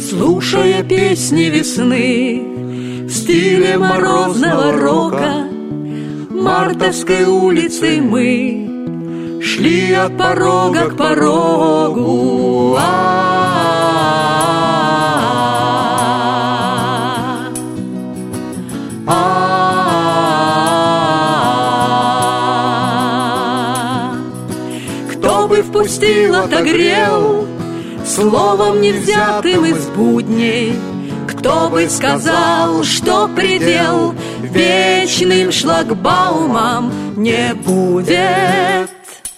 слушая песни весны в стиле морозного рока. Мартовской улицей мы шли от порога к порогу. Кто бы впустил, отогрел словом невзятым из будней, кто бы сказал, что предел вечным шлагбаумом не будет.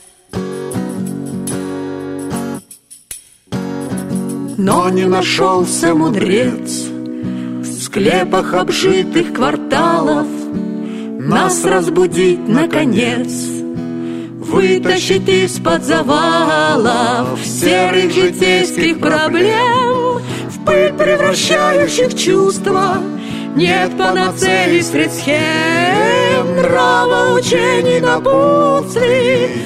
Но не нашелся мудрец в склепах обжитых кварталов нас разбудить наконец, вытащить из-под завалов серых житейских проблем, в пыль превращающих чувства. Нет панацеи средь схем, нравоучений напутствий.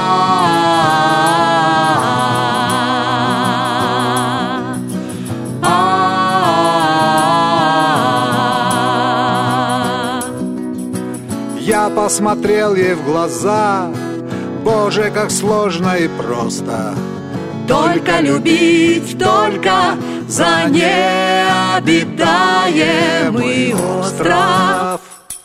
Я посмотрел ей в глаза, Боже, как сложно и просто. Только любить, только за необитаемый остров.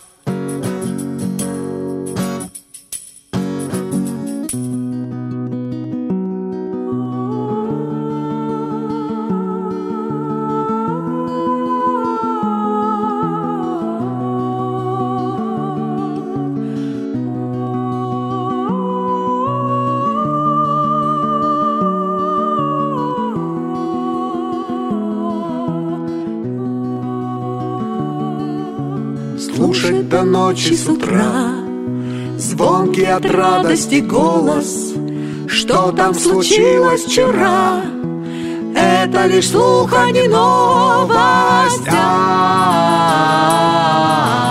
Слушать до ночи с утра звонкий от радости голос. Что там случилось вчера? Это лишь слух, а не новость.